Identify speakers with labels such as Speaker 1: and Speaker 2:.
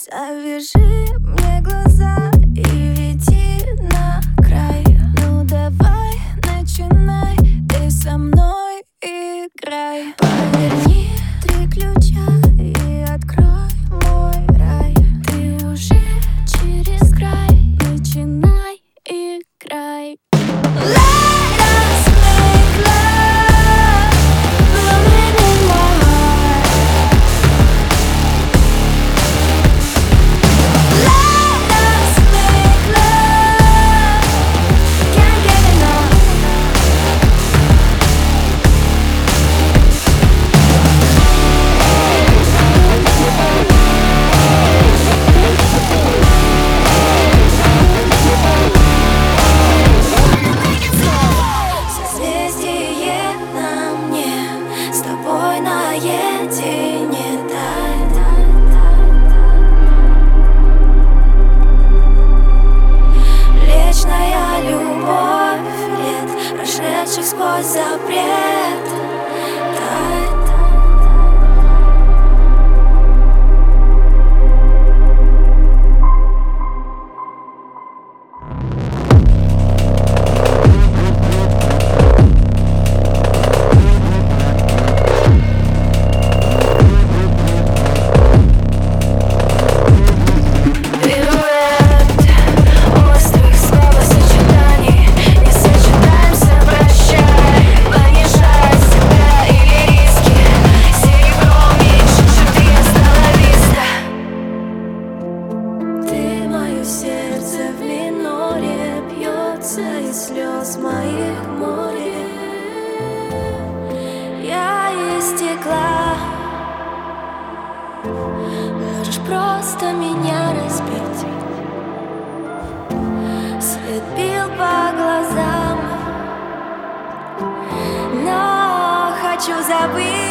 Speaker 1: Завяжи мне глаза и веди на край. Ну давай, начинай, ты со мной играй. Поверни 3 ключа и открой мой рай. Ты уже через край, начинай, играй. Let us make love, blooming in my heart. Let us make love, can't get enough. Созвездие на мне, с тобой наедине, вечная любовь лет, прошедших сквозь запрет. Сердце в миноре бьется из слез моих море. Я из стекла, можешь просто меня разбить. Свет бил по глазам, но хочу забыть.